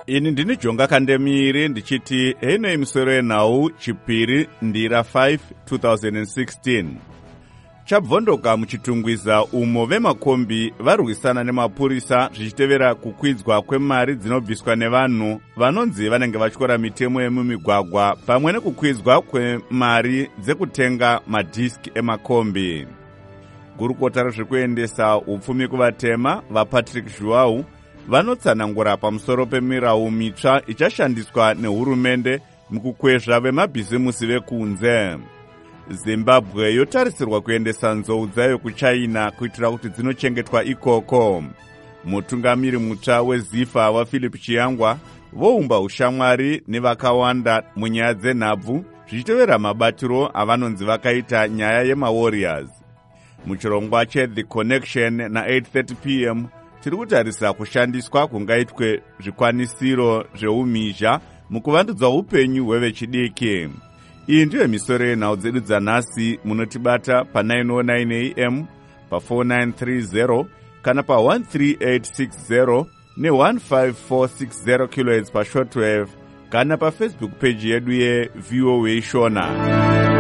ini ndini Jonga Kandemiri ndichiti heno imisoro yenhau chipiri ndira 5 2016. Chabvondoka muchitungwiza umo vemakombi varwisana nemapurisa zvichitevera kukwidzwa kwemari dzinobviswa nevanhu vanonzi vanenge vatyora mitemo yemumigwagwa pamwe nekukwidzwa kwemari dzekutenga madhiski emakombi. Gurukota rezvekuendesa upfumi kuvatema vaPatrick Joao vanotsanangura pamusoro pemirau mitsva ichashandiswa nehurumende mukukwezva vemabhizimusi vekunze. Zimbabwe yotarisirwa kuendesa nzou dzayo kuChina kuitira kuti dzinochengetwa ikoko. Mutungamiri mutsva weZIFA waPhilip Chiyangwa voumba ushamwari nevakawanda munyaya dzenhabvu zvichitevera mabatiro avanonzi vakaita nyaya yemaWarriors. Muchirongwa cheThe Connection na8:30 p.m. tiri kutarisa kushandiswa kungaitwe zvikwanisiro zveumhizha mukuvandudza upenyu hwevechidiki. Iyi ndiyo misoro yenhau dzedu dzanhasi. Munotibata pa909 am, pa4930 kana pa13860 ne15460 kHz pashortwave kana paFacebook page yedu yeVOA Shona.